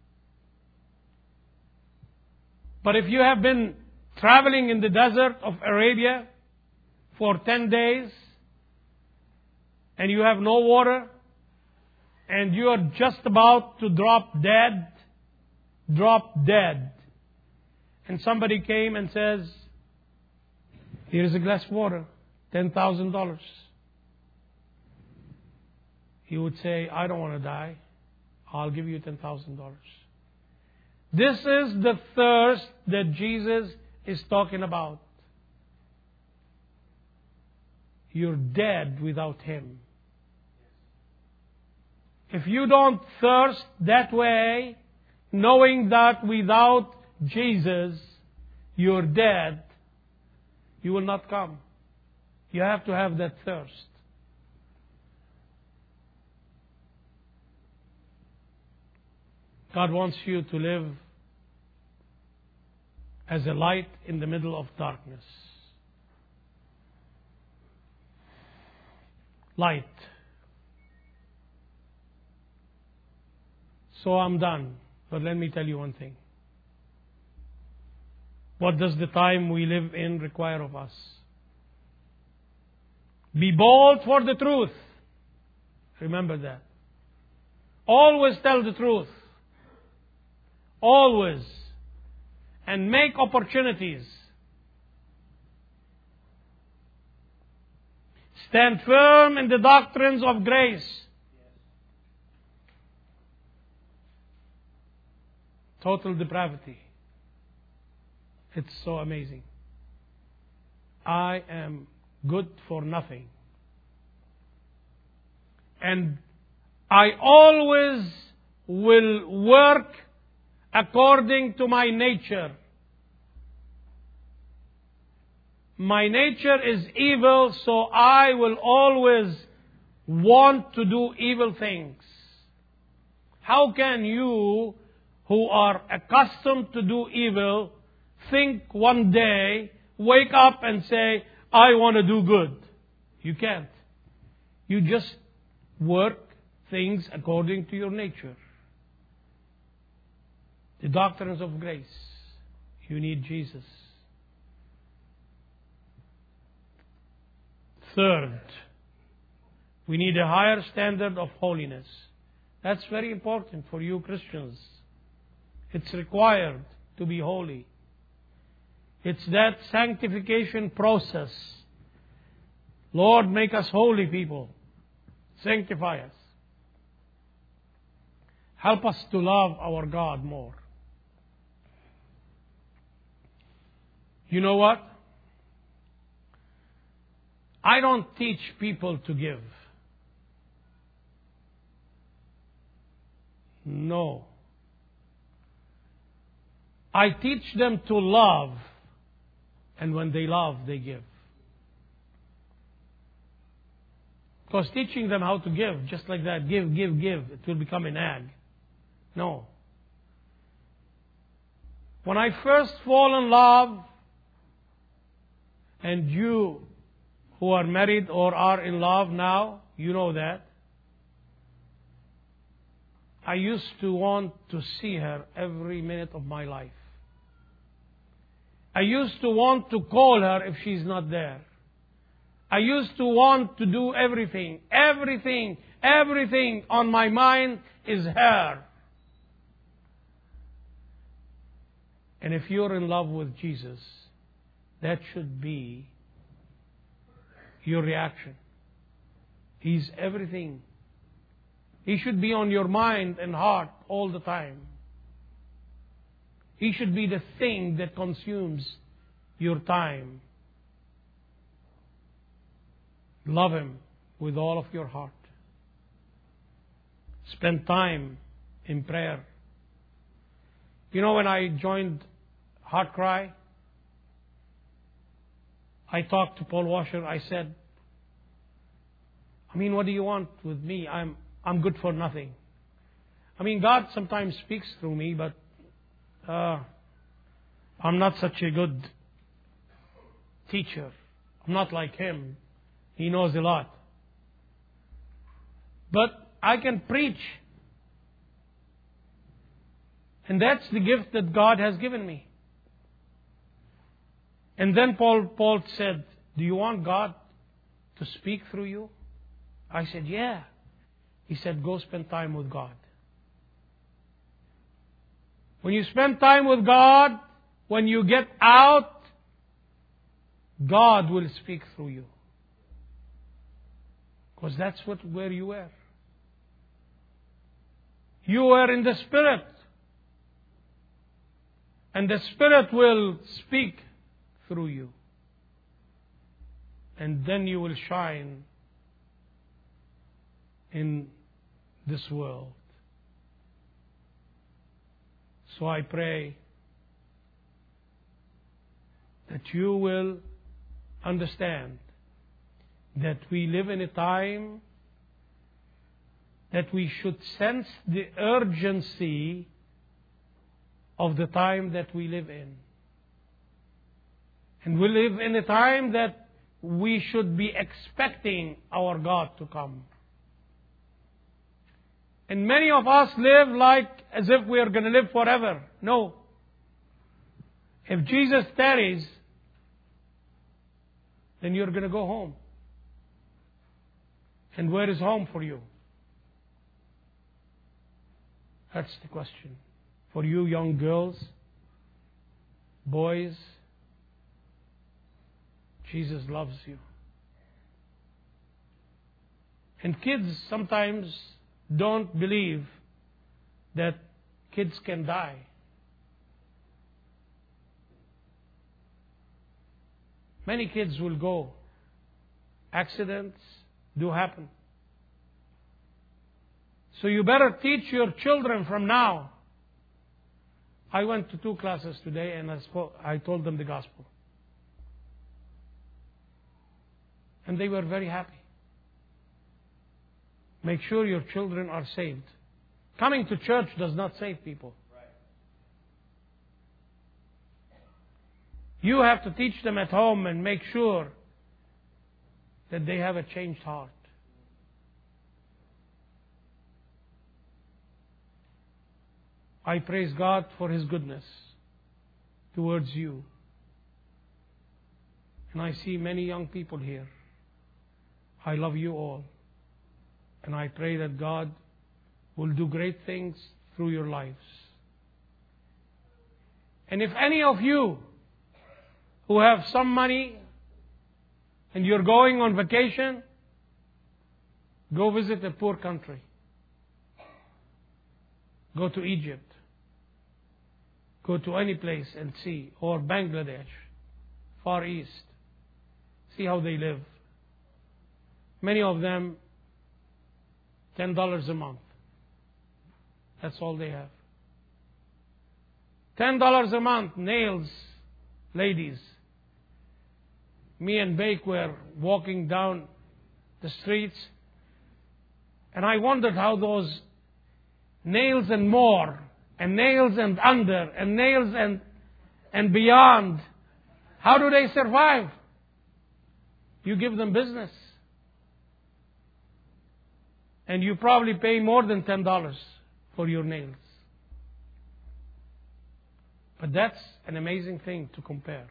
But if you have been traveling in the desert of Arabia for ten days, and you have no water, and you are just about to drop dead, drop dead, and somebody came and says, here is a glass of water, ten thousand dollars. He would say, I don't want to die. I'll give you ten thousand dollars. This is the thirst that Jesus is talking about. You're dead without Him. If you don't thirst that way, knowing that without Jesus you're dead, you will not come. You have to have that thirst. God wants you to live as a light in the middle of darkness. Light. So I'm done. But let me tell you one thing. What does the time we live in require of us? Be bold for the truth. Remember that. Always tell the truth. Always. And make opportunities. Stand firm in the doctrines of grace. Total depravity. It's so amazing. I am good for nothing. And I always will work according to my nature. My nature is evil, so I will always want to do evil things. How can you, who are accustomed to do evil, think one day, wake up and say, I want to do good? You can't. You just work things according to your nature. The doctrines of grace. You need Jesus. Third, we need a higher standard of holiness. That's very important for you Christians. It's required to be holy. It's that sanctification process. Lord, make us holy people. Sanctify us. Help us to love our God more. You know what? I don't teach people to give. No. I teach them to love. And when they love, they give. Because teaching them how to give, just like that, give, give, give, it will become a nag. No. When I first fall in love, and you who are married or are in love now, you know that, I used to want to see her every minute of my life. I used to want to call her if she's not there. I used to want to do everything. Everything, everything on my mind is her. And if you're in love with Jesus, that should be your reaction. He's everything. He should be on your mind and heart all the time. He should be the thing that consumes your time. Love Him with all of your heart. Spend time in prayer. You know, when I joined Heart Cry, I talked to Paul Washer. I said, I mean, what do you want with me? I'm I'm good for nothing. I mean, God sometimes speaks through me, but uh, I'm not such a good teacher. I'm not like Him. He knows a lot. But I can preach. And that's the gift that God has given me. And then Paul, Paul said, do you want God to speak through you? I said, yeah. He said, go spend time with God. When you spend time with God, when you get out, God will speak through you. Because that's what where you were. You were in the Spirit. And the Spirit will speak through you. And then you will shine in this world. So I pray that you will understand that we live in a time that we should sense the urgency of the time that we live in. And we live in a time that we should be expecting our God to come. And many of us live like as if we are going to live forever. No. If Jesus tarries, then you're going to go home. And where is home for you? That's the question. For you young girls, boys, Jesus loves you. And kids sometimes don't believe that kids can die. Many kids will go. Accidents do happen. So you better teach your children from now. I went to two classes today and I, spoke, I told them the gospel. And they were very happy. Make sure your children are saved. Coming to church does not save people. You have to teach them at home and make sure that they have a changed heart. I praise God for His goodness towards you. And I see many young people here. I love you all. And I pray that God will do great things through your lives. And if any of you who have some money and you're going on vacation, go visit a poor country. Go to Egypt. Go to any place and see. Or Bangladesh, Far East. See how they live. Many of them, ten dollars a month. That's all they have. ten dollars a month, nails, ladies. Me and Bake were walking down the streets, and I wondered how those nails and more, and nails and under, and nails and, and beyond, how do they survive? You give them business. And you probably pay more than ten dollars for your nails. But that's an amazing thing to compare.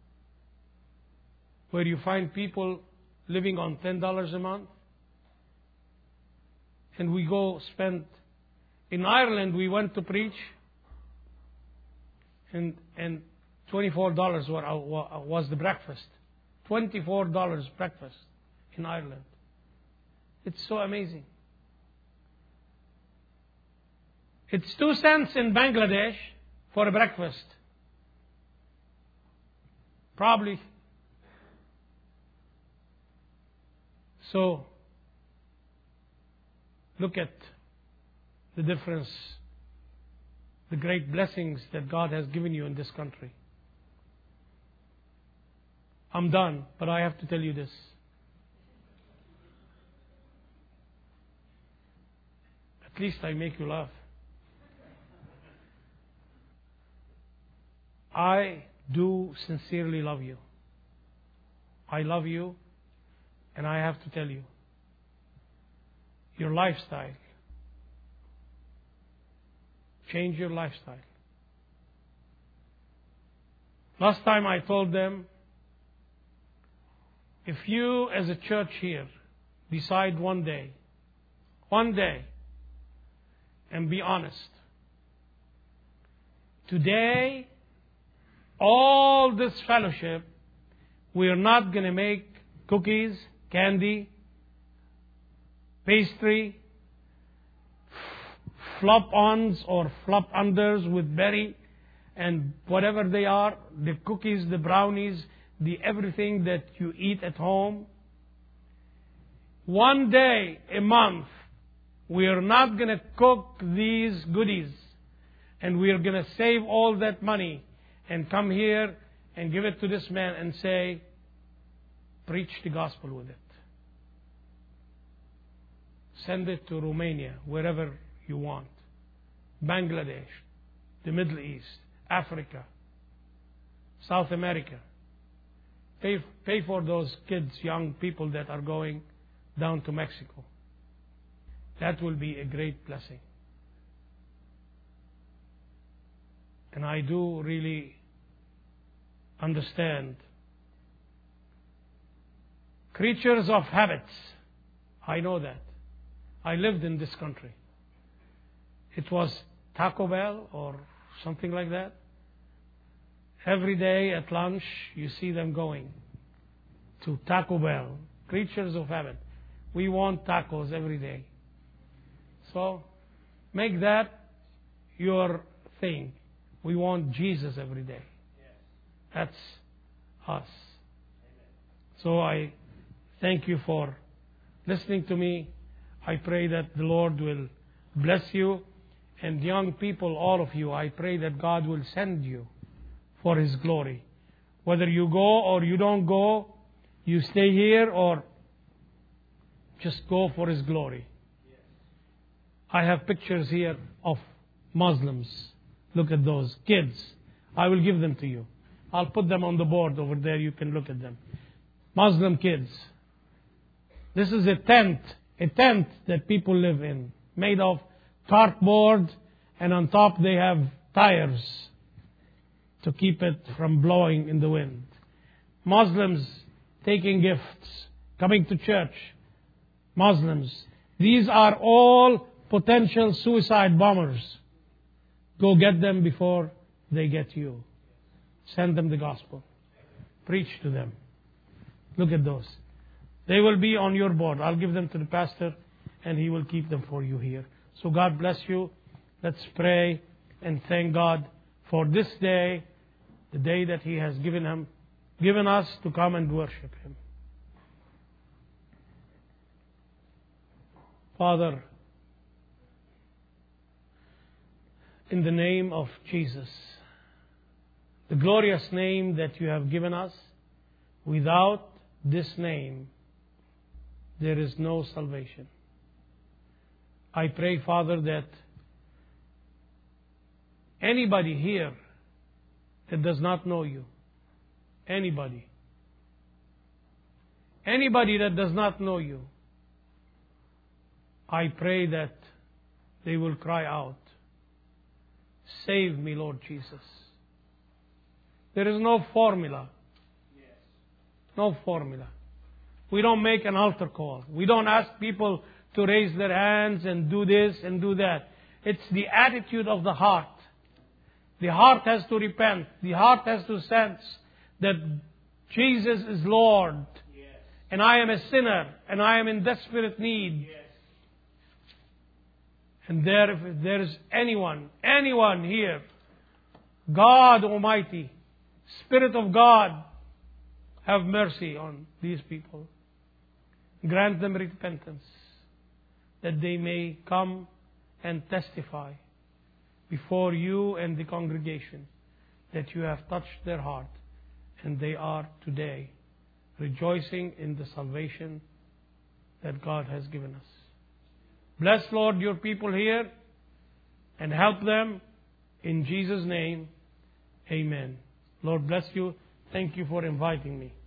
Where you find people living on ten dollars a month, and we go spend... In Ireland, we went to preach, and and twenty-four dollars was the breakfast. twenty-four dollars breakfast in Ireland. It's so amazing. It's two cents in Bangladesh for a breakfast. Probably. So, look at the difference, the great blessings that God has given you in this country. I'm done, but I have to tell you this. At least I make you laugh. I do sincerely love you. I love you, and I have to tell you, your lifestyle, change your lifestyle. Last time I told them, if you as a church here decide one day, one day, and be honest, today, all this fellowship, we are not going to make cookies, candy, pastry, flop-ons or flop-unders with berry and whatever they are, the cookies, the brownies, the everything that you eat at home. One day a month, we are not going to cook these goodies, and we are going to save all that money and come here and give it to this man and say, preach the gospel with it. Send it to Romania, wherever you want. Bangladesh, the Middle East, Africa, South America. Pay, pay for those kids, young people that are going down to Mexico. That will be a great blessing. And I do really understand. Creatures of habits. I know that. I lived in this country. It was Taco Bell or something like that. Every day at lunch, you see them going to Taco Bell. Creatures of habit. We want tacos every day. So, make that your thing. We want Jesus every day. That's us. So I thank you for listening to me. I pray that the Lord will bless you. And young people, all of you, I pray that God will send you for His glory. Whether you go or you don't go, you stay here or just go for His glory. I have pictures here of Muslims. Look at those kids. I will give them to you. I'll put them on the board over there. You can look at them. Muslim kids. This is a tent, a tent that people live in, made of cardboard, and on top they have tires to keep it from blowing in the wind. Muslims taking gifts, coming to church. Muslims. These are all potential suicide bombers. Go get them before they get you. Send them the gospel. Preach to them. Look at those. They will be on your board. I'll give them to the pastor, and he will keep them for you here. So God bless you. Let's pray and thank God for this day, the day that He has given him, given us to come and worship Him. Father, in the name of Jesus, the glorious name that you have given us, without this name, there is no salvation. I pray, Father, that anybody here that does not know you, anybody, anybody that does not know you, I pray that they will cry out, save me, Lord Jesus. There is no formula. No formula. We don't make an altar call. We don't ask people to raise their hands and do this and do that. It's the attitude of the heart. The heart has to repent. The heart has to sense that Jesus is Lord. Yes. And I am a sinner. And I am in desperate need. Yes. And there, if there is anyone, anyone here, God Almighty, Spirit of God, have mercy on these people. Grant them repentance, that they may come and testify before you and the congregation that you have touched their heart, and they are today rejoicing in the salvation that God has given us. Bless, Lord, your people here and help them in Jesus' name. Amen. Lord bless you. Thank you for inviting me.